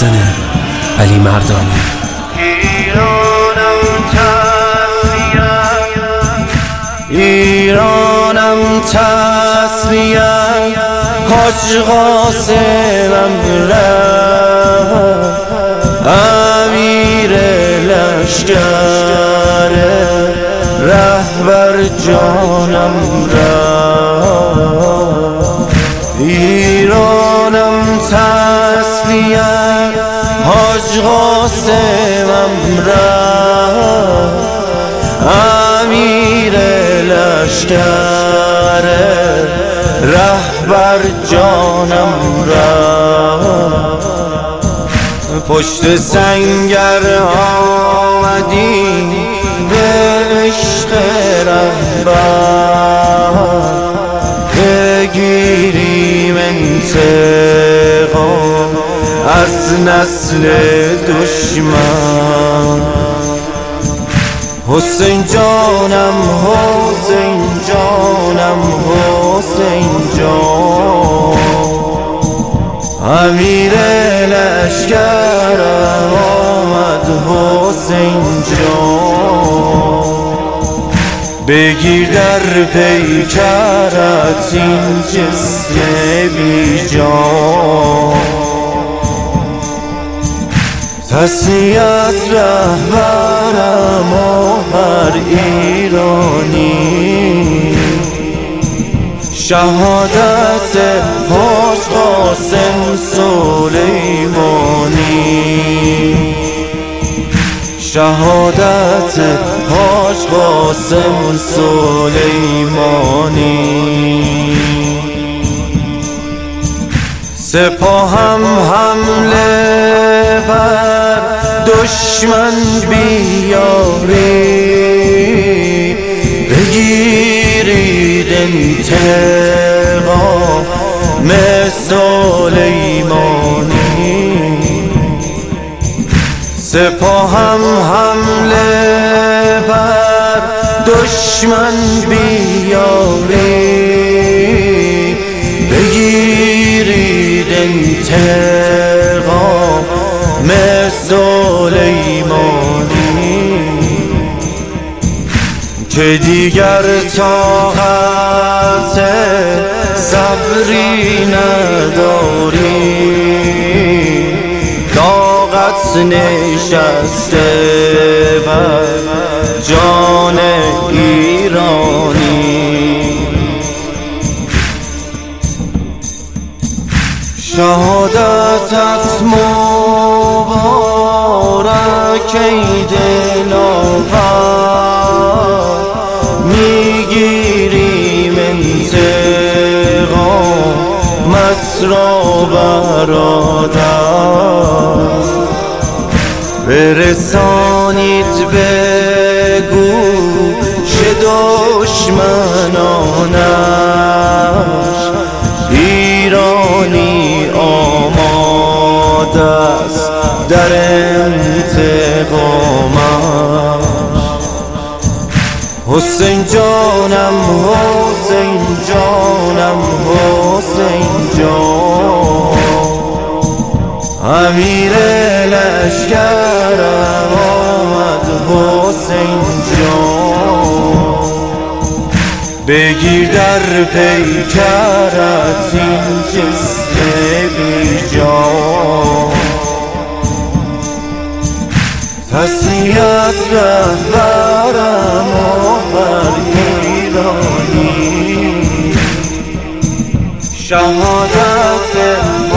نازن علی مردانی. ایرانم تسلیه حاج قاسمم رفت، امیر لشکر رهبر جانم رفت. ایرانم تسلیه حاج قاسمم رفت، امیر لشکر رهبر جانم رفت. پشت سنگر آمدی به عشق رهبر، بگیریم انتقام از نسل دشمن. حسین جانم حسین جانم حسین جان، امیر لشکرم آمد حسین جان. بگیر در پیکرت این جسم بی جان، تسلیت رهبرم و هر ایرانی، شهادت حاج قاسم سلیمانی، شهادت حاج قاسم سلیمانی. سپاهم حمله بر دشمن بیاری، بگیرید انتقام سلیمانی. سپاهم حمله بر دشمن بیاری، بگیرید انتقام سلیمانی. که دیگر طاقت صبری نداری، طاقت نشسته بر جان ایرانی. شهادتت مبارک ای دلاور، میگیریم انتقامت را برادر. برسانید به گوش دشمنانش، ایرانی آماده است در انتقامش. حسین جانم حسین جانم حسین جان، امیر لشکرم آمد حسین جان. بگیر در پیکرت این جسم بی جان، تسلیت رهبرم و هر ایرانی، شهادت